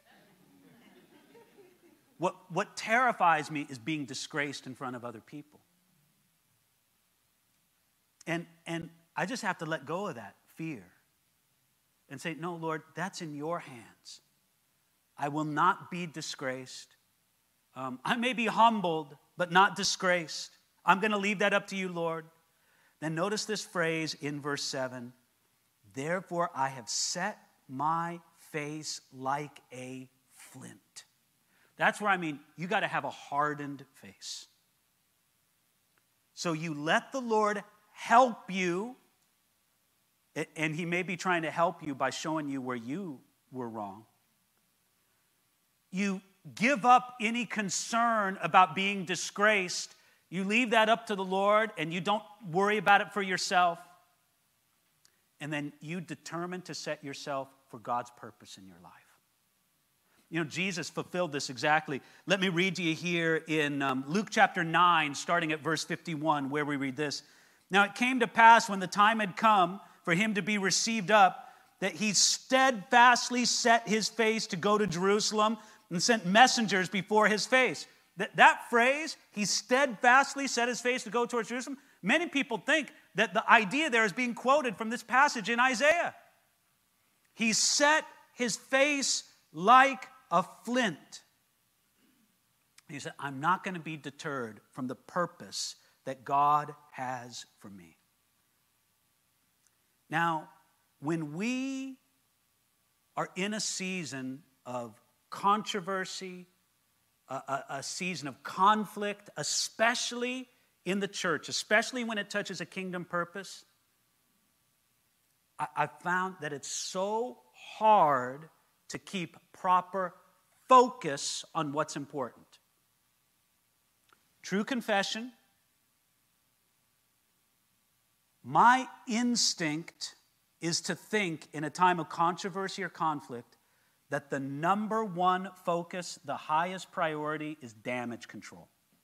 What terrifies me is being disgraced in front of other people. And I just have to let go of that fear and say, no, Lord, that's in your hands. I will not be disgraced. I may be humbled, but not disgraced. I'm going to leave that up to you, Lord. Then notice this phrase in verse 7. Therefore, I have set my face like a flint. That's where you got to have a hardened face. So you let the Lord help you, and he may be trying to help you by showing you where you were wrong. You give up any concern about being disgraced You leave that up to the Lord and you don't worry about it for yourself. And then you determine to set yourself for God's purpose in your life. You know, Jesus fulfilled this exactly. Let me read to you here in Luke chapter 9, starting at verse 51, where we read this. Now it came to pass when the time had come for him to be received up, that he steadfastly set his face to go to Jerusalem and sent messengers before his face. That phrase, he steadfastly set his face to go towards Jerusalem, many people think that the idea there is being quoted from this passage in Isaiah. He set his face like a flint. He said, I'm not going to be deterred from the purpose that God has for me. Now, when we are in a season of controversy, a season of conflict, especially in the church, especially when it touches a kingdom purpose, I found that it's so hard to keep proper focus on what's important. True confession, my instinct is to think in a time of controversy or conflict that the number one focus, the highest priority is damage control.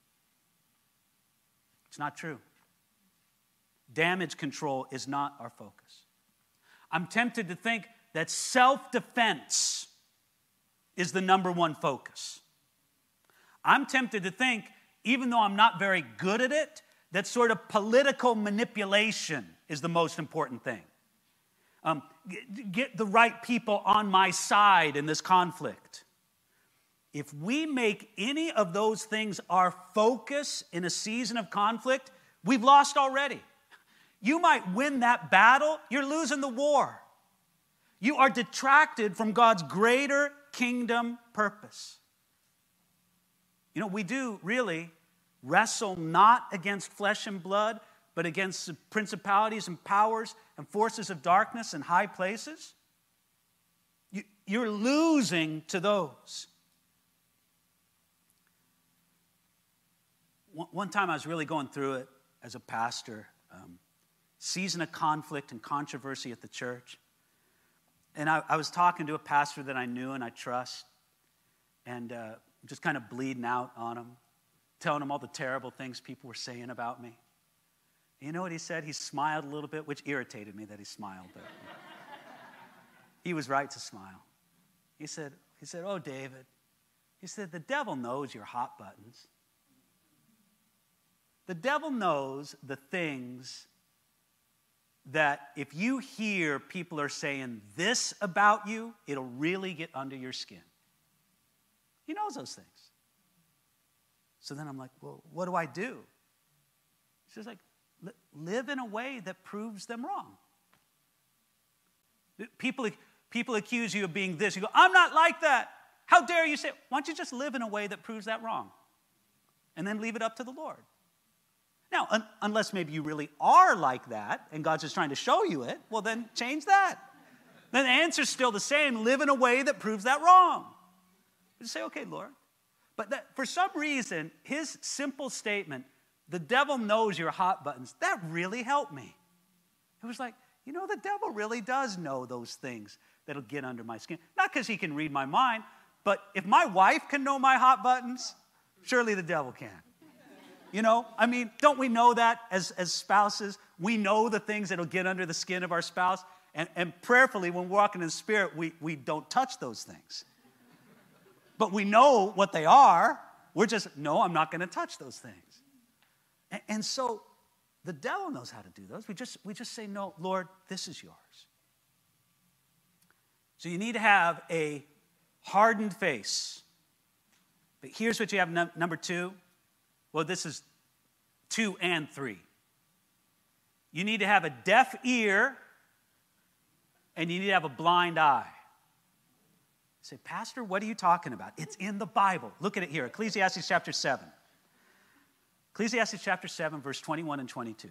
It's not true. Damage control is not our focus. I'm tempted to think that self-defense is the number one focus. I'm tempted to think, even though I'm not very good at it, that sort of political manipulation is the most important thing. Get the right people on my side in this conflict. If we make any of those things our focus in a season of conflict, we've lost already. You might win that battle, you're losing the war. You are detracted from God's greater kingdom purpose. You know, we do really wrestle not against flesh and blood, but against principalities and powers and forces of darkness in high places. You're losing to those. One time I was really going through it as a pastor, season of conflict and controversy at the church. And I was talking to a pastor that I knew and I trust, and just kind of bleeding out on him, telling him all the terrible things people were saying about me. You know what he said? He smiled a little bit, which irritated me that he smiled. But he was right to smile. He said, oh, David, he said, the devil knows your hot buttons. The devil knows the things that if you hear people are saying this about you, it'll really get under your skin. He knows those things. So then I'm like, well, what do I do? He's just like, live in a way that proves them wrong. People accuse you of being this. You go, I'm not like that. How dare you say it? Why don't you just live in a way that proves that wrong? And then leave it up to the Lord. Now, unless maybe you really are like that and God's just trying to show you it, well, then change that. Then the answer's still the same. Live in a way that proves that wrong. Just say, okay, Lord. But for some reason, his simple statement, the devil knows your hot buttons, that really helped me. It was like, you know, the devil really does know those things that'll get under my skin. Not because he can read my mind, but if my wife can know my hot buttons, surely the devil can. You know, I mean, don't we know that as spouses? We know the things that'll get under the skin of our spouse. And prayerfully, when we're walking in the Spirit, we don't touch those things. But we know what they are. We're just, no, I'm not going to touch those things. And so the devil knows how to do those. We just say, no, Lord, this is yours. So you need to have a hardened face. But here's what you have, number two. Well, this is 2 and 3. You need to have a deaf ear and you need to have a blind eye. You say, Pastor, what are you talking about? It's in the Bible. Look at it here, Ecclesiastes chapter 7. Ecclesiastes chapter 7, verse 21 and 22.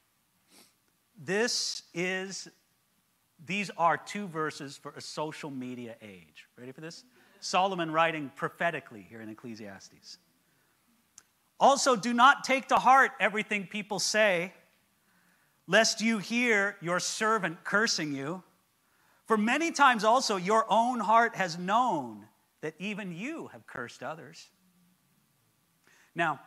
These are 2 verses for a social media age. Ready for this? Solomon writing prophetically here in Ecclesiastes. Also, do not take to heart everything people say, lest you hear your servant cursing you. For many times also your own heart has known that even you have cursed others. Now,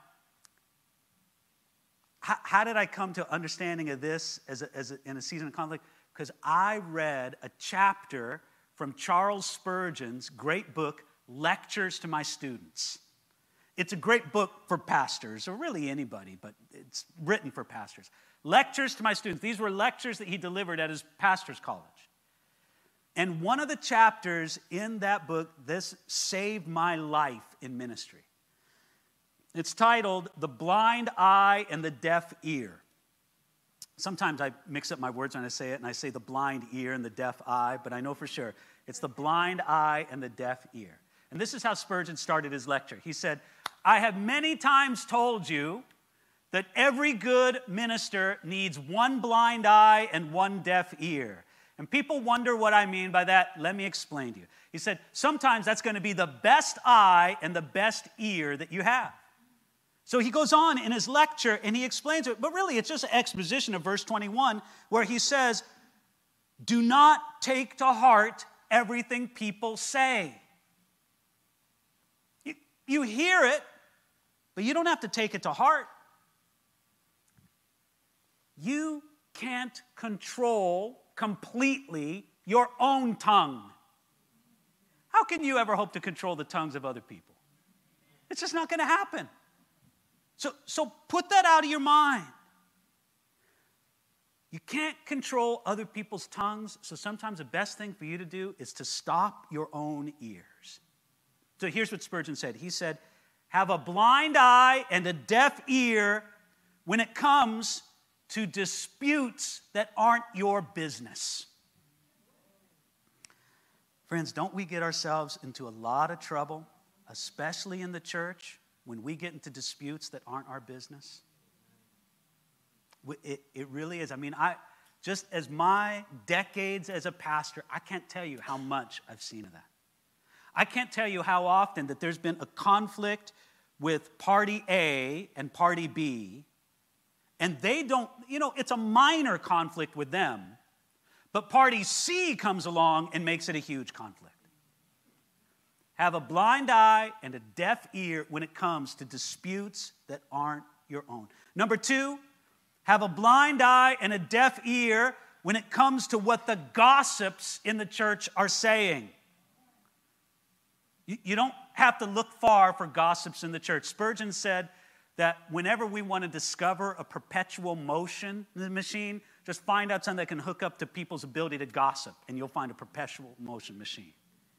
how did I come to understanding of this in a season of conflict? Because I read a chapter from Charles Spurgeon's great book, Lectures to My Students. It's a great book for pastors, or really anybody, but it's written for pastors. Lectures to My Students. These were lectures that he delivered at his pastor's college. And one of the chapters in that book, this saved my life in ministry. It's titled, The Blind Eye and the Deaf Ear. Sometimes I mix up my words when I say it, and I say the blind ear and the deaf eye, but I know for sure it's the blind eye and the deaf ear. And this is how Spurgeon started his lecture. He said, I have many times told you that every good minister needs one blind eye and one deaf ear. And people wonder what I mean by that. Let me explain to you. He said, sometimes that's going to be the best eye and the best ear that you have. So he goes on in his lecture and he explains it, but really it's just an exposition of verse 21 where he says, do not take to heart everything people say. You hear it, but you don't have to take it to heart. You can't control completely your own tongue. How can you ever hope to control the tongues of other people? It's just not going to happen. So put that out of your mind. You can't control other people's tongues, so sometimes the best thing for you to do is to stop your own ears. So here's what Spurgeon said. He said, have a blind eye and a deaf ear when it comes to disputes that aren't your business. Friends, don't we get ourselves into a lot of trouble, especially in the church, when we get into disputes that aren't our business? It really is. I mean, just as my decades as a pastor, I can't tell you how much I've seen of that. I can't tell you how often that there's been a conflict with party A and party B, and they don't, it's a minor conflict with them, but party C comes along and makes it a huge conflict. Have a blind eye and a deaf ear when it comes to disputes that aren't your own. Number 2, have a blind eye and a deaf ear when it comes to what the gossips in the church are saying. You don't have to look far for gossips in the church. Spurgeon said that whenever we want to discover a perpetual motion machine, just find out something that can hook up to people's ability to gossip, and you'll find a perpetual motion machine.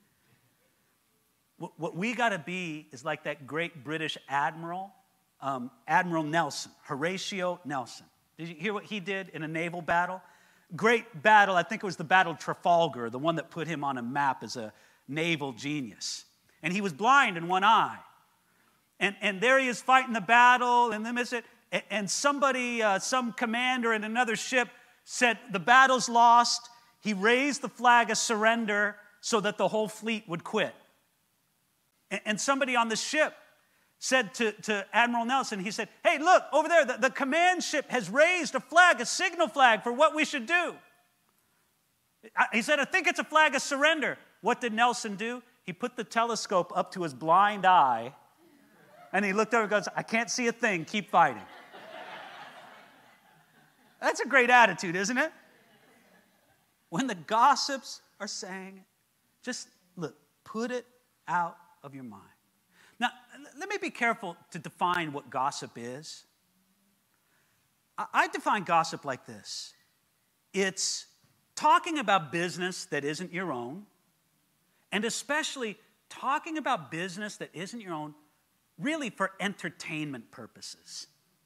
What we got to be is like that great British admiral, Admiral Nelson, Horatio Nelson. Did you hear what he did in a naval battle? Great battle, I think it was the Battle of Trafalgar, the one that put him on a map as a naval genius. And he was blind in one eye. And there he is fighting the battle, and then and somebody, some commander in another ship said, the battle's lost. He raised the flag of surrender so that the whole fleet would quit. And somebody on the ship said to Admiral Nelson, he said, hey, look, over there, the command ship has raised a flag, a signal flag for what we should do. He said, I think it's a flag of surrender. What did Nelson do? He put the telescope up to his blind eye, and he looked over and goes, I can't see a thing, keep fighting. That's a great attitude, isn't it? When the gossips are saying it, just look, put it out of your mind. Now, let me be careful to define what gossip is. I define gossip like this. It's talking about business that isn't your own, and especially talking about business that isn't your own, really for entertainment purposes.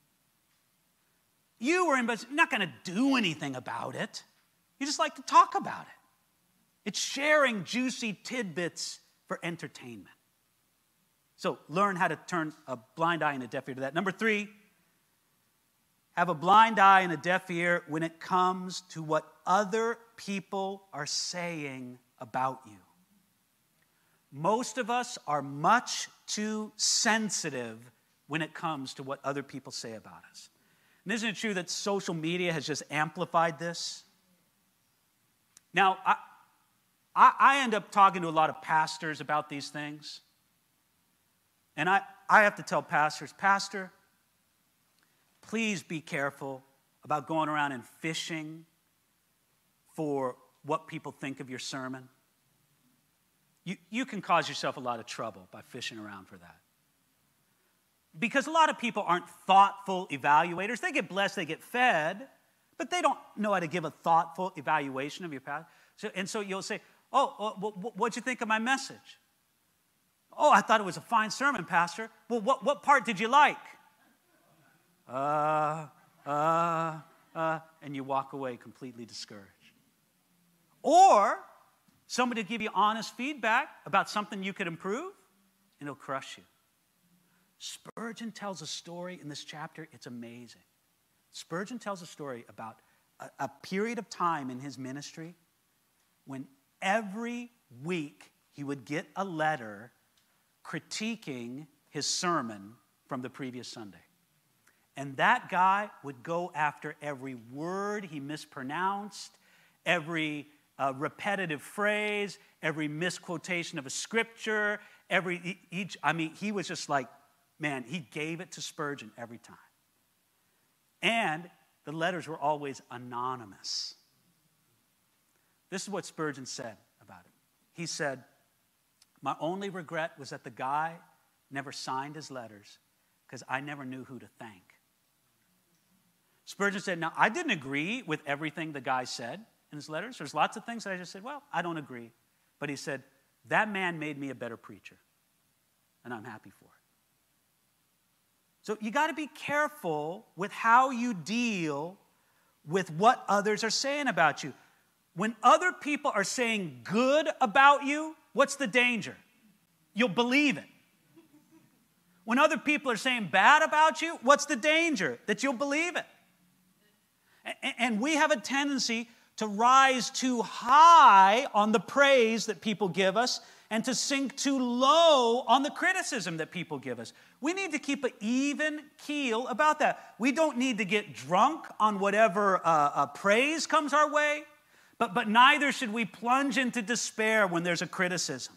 You were in business, you're not going to do anything about it. You just like to talk about it. It's sharing juicy tidbits for entertainment. So learn how to turn a blind eye and a deaf ear to that. Number 3, have a blind eye and a deaf ear when it comes to what other people are saying about you. Most of us are much too sensitive when it comes to what other people say about us. And isn't it true that social media has just amplified this? Now, I end up talking to a lot of pastors about these things. And I have to tell pastors, Pastor, please be careful about going around and fishing for what people think of your sermon. You can cause yourself a lot of trouble by fishing around for that. Because a lot of people aren't thoughtful evaluators. They get blessed, they get fed, but they don't know how to give a thoughtful evaluation of your pastor. So you'll say, what'd you think of my message? Oh, I thought it was a fine sermon, Pastor. Well, what part did you like? And you walk away completely discouraged. Or somebody will give you honest feedback about something you could improve, and it'll crush you. Spurgeon tells a story in this chapter. It's amazing. Spurgeon tells a story about a period of time in his ministry when every week he would get a letter critiquing his sermon from the previous Sunday. And that guy would go after every word he mispronounced, every repetitive phrase, every misquotation of a scripture, he was just like, man, he gave it to Spurgeon every time. And the letters were always anonymous. This is what Spurgeon said about it. He said, my only regret was that the guy never signed his letters because I never knew who to thank. Spurgeon said, now, I didn't agree with everything the guy said in his letters. There's lots of things that I just said, well, I don't agree. But he said, that man made me a better preacher, and I'm happy for it. So you got to be careful with how you deal with what others are saying about you. When other people are saying good about you, what's the danger? You'll believe it. When other people are saying bad about you, what's the danger? That you'll believe it. And we have a tendency to rise too high on the praise that people give us and to sink too low on the criticism that people give us. We need to keep an even keel about that. We don't need to get drunk on whatever praise comes our way, but neither should we plunge into despair when there's a criticism.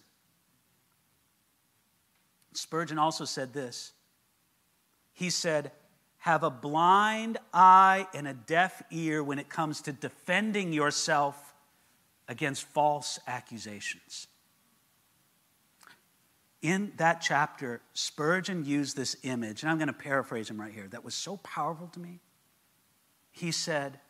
Spurgeon also said this. He said, have a blind eye and a deaf ear when it comes to defending yourself against false accusations. In that chapter, Spurgeon used this image, and I'm going to paraphrase him right here, that was so powerful to me. He said,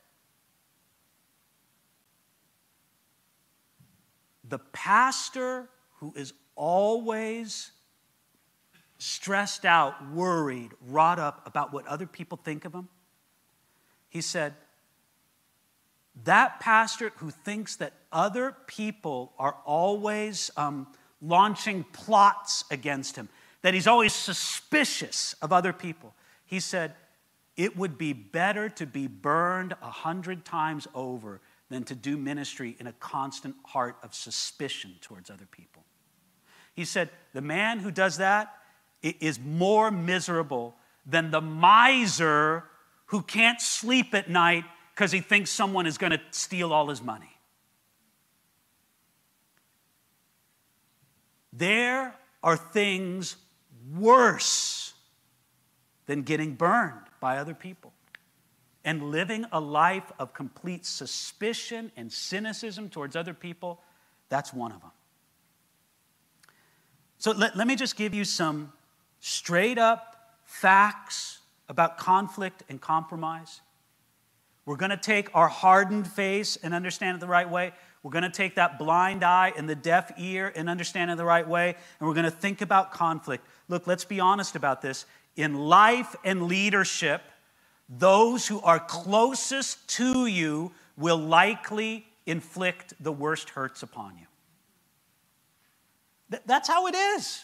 the pastor who is always stressed out, worried, wrought up about what other people think of him, he said, that pastor who thinks that other people are always launching plots against him, that he's always suspicious of other people, he said, it would be better to be burned 100 times over than to do ministry in a constant heart of suspicion towards other people. He said, the man who does that is more miserable than the miser who can't sleep at night because he thinks someone is going to steal all his money. There are things worse than getting burned by other people and living a life of complete suspicion and cynicism towards other people. That's one of them. So let me just give you some straight up facts about conflict and compromise. We're going to take our hardened face and understand it the right way. We're going to take that blind eye and the deaf ear and understand it the right way. And we're going to think about conflict. Look, let's be honest about this. In life and leadership, those who are closest to you will likely inflict the worst hurts upon you. That's how it is.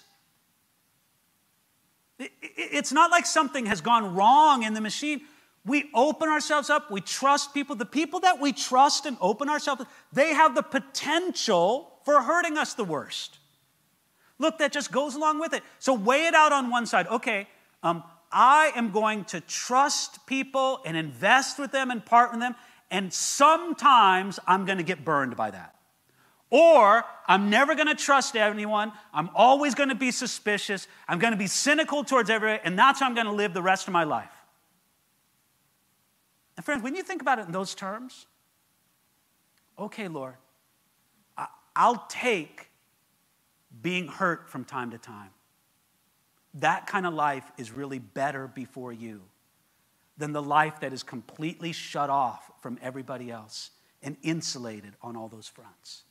It's not like something has gone wrong in the machine. We open ourselves up. We trust people. The people that we trust and open ourselves up, they have the potential for hurting us the worst. Look, that just goes along with it. So weigh it out on one side. Okay, I am going to trust people and invest with them and partner with them, and sometimes I'm going to get burned by that. Or I'm never going to trust anyone. I'm always going to be suspicious. I'm going to be cynical towards everyone, and that's how I'm going to live the rest of my life. And friends, when you think about it in those terms, okay, Lord, I'll take being hurt from time to time. That kind of life is really better before you than the life that is completely shut off from everybody else and insulated on all those fronts.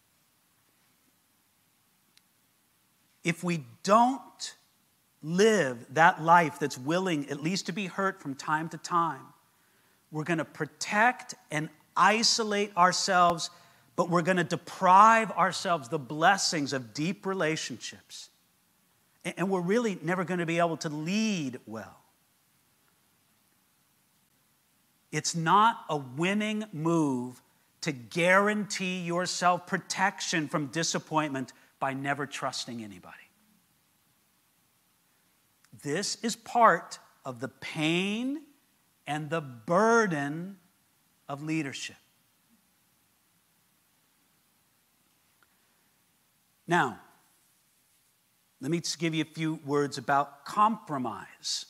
If we don't live that life that's willing at least to be hurt from time to time, we're going to protect and isolate ourselves, but we're going to deprive ourselves the blessings of deep relationships. And we're really never going to be able to lead well. It's not a winning move to guarantee yourself protection from disappointment by never trusting anybody. This is part of the pain and the burden of leadership. Now, let me just give you a few words about compromise.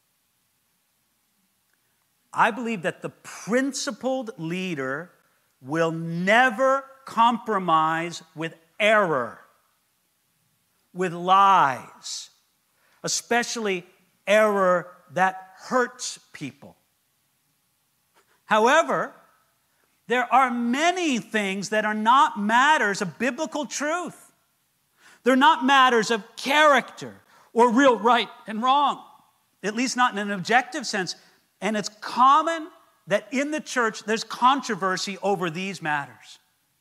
I believe that the principled leader will never compromise with error, with lies, especially error that hurts people. However, there are many things that are not matters of biblical truth. They're not matters of character or real right and wrong, at least not in an objective sense. And it's common that in the church there's controversy over these matters.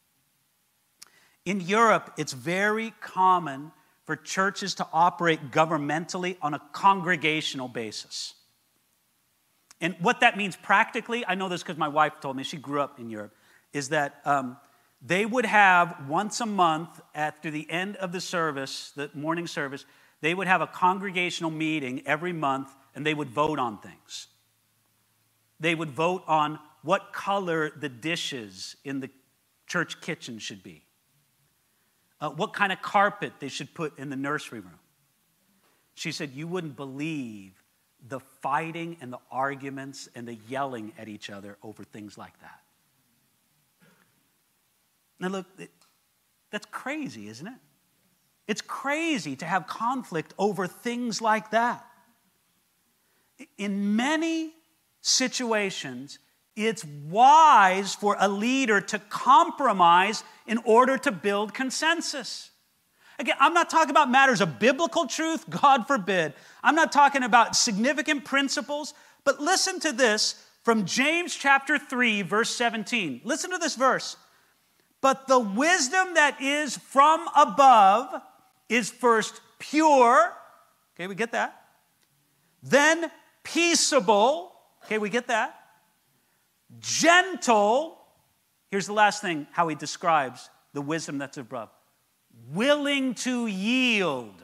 In Europe, it's very common for churches to operate governmentally on a congregational basis. And what that means practically, I know this because my wife told me, she grew up in Europe, is that they would have once a month after the end of the service, the morning service, they would have a congregational meeting every month and they would vote on things. They would vote on what color the dishes in the church kitchen should be, what kind of carpet they should put in the nursery room. She said, you wouldn't believe the fighting and the arguments and the yelling at each other over things like that. Now look, that's crazy, isn't it? It's crazy to have conflict over things like that. In many situations, it's wise for a leader to compromise in order to build consensus. Again, I'm not talking about matters of biblical truth, God forbid. I'm not talking about significant principles, but listen to this from James chapter 3, verse 17. Listen to this verse. But the wisdom that is from above is first pure. Okay, we get that. Then peaceable. Okay, we get that. Gentle. Here's the last thing, how he describes the wisdom that's above. Willing to yield.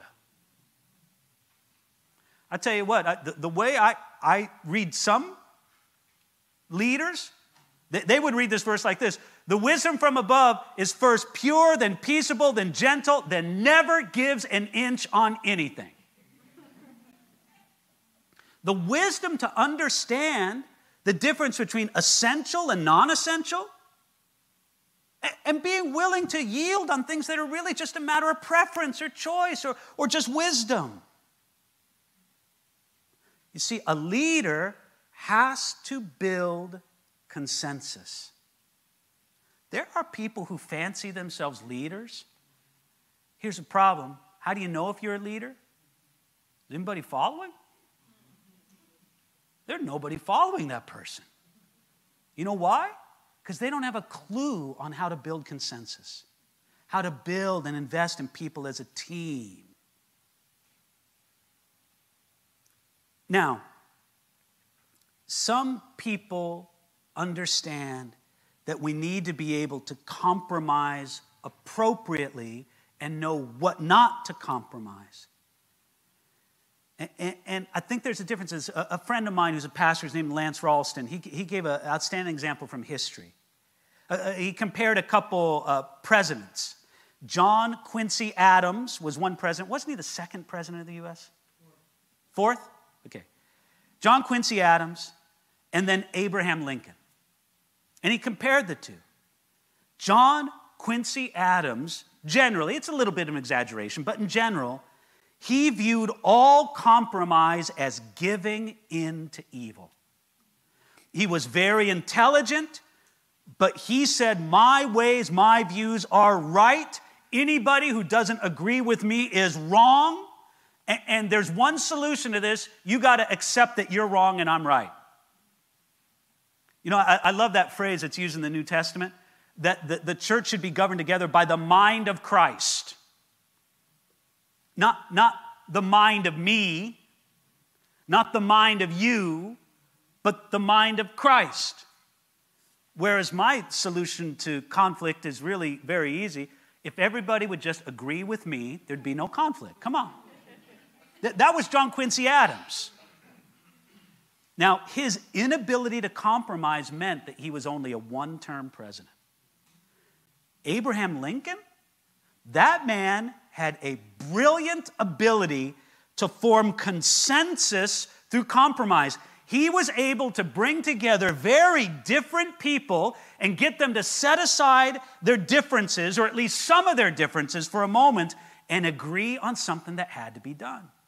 I tell you what, the way I read some leaders, they would read this verse like this. The wisdom from above is first pure, then peaceable, then gentle, then never gives an inch on anything. The wisdom to understand the difference between essential and non-essential, and being willing to yield on things that are really just a matter of preference or choice or just wisdom. You see, a leader has to build consensus. There are people who fancy themselves leaders. Here's the problem. How do you know if you're a leader? Is anybody following? There's nobody following that person. You know why? Because they don't have a clue on how to build consensus, how to build and invest in people as a team. Now, some people understand that we need to be able to compromise appropriately and know what not to compromise. And I think there's a difference. A friend of mine who's a pastor, his name is Lance Ralston, he gave an outstanding example from history. He compared a couple presidents. John Quincy Adams was one president. Wasn't he the second president of the U.S.? Fourth? Okay. John Quincy Adams and then Abraham Lincoln. And he compared the two. John Quincy Adams, generally, it's a little bit of an exaggeration, but in general, he viewed all compromise as giving in to evil. He was very intelligent, but he said, my ways, my views are right. Anybody who doesn't agree with me is wrong. And there's one solution to this. You got to accept that you're wrong and I'm right. You know, I love that phrase that's used in the New Testament, that the church should be governed together by the mind of Christ. Not the mind of me, not the mind of you, but the mind of Christ. Whereas my solution to conflict is really very easy. If everybody would just agree with me, there'd be no conflict. Come on. That was John Quincy Adams. Now, his inability to compromise meant that he was only a one-term president. Abraham Lincoln, that man had a brilliant ability to form consensus through compromise. He was able to bring together very different people and get them to set aside their differences, or at least some of their differences for a moment, and agree on something that had to be done.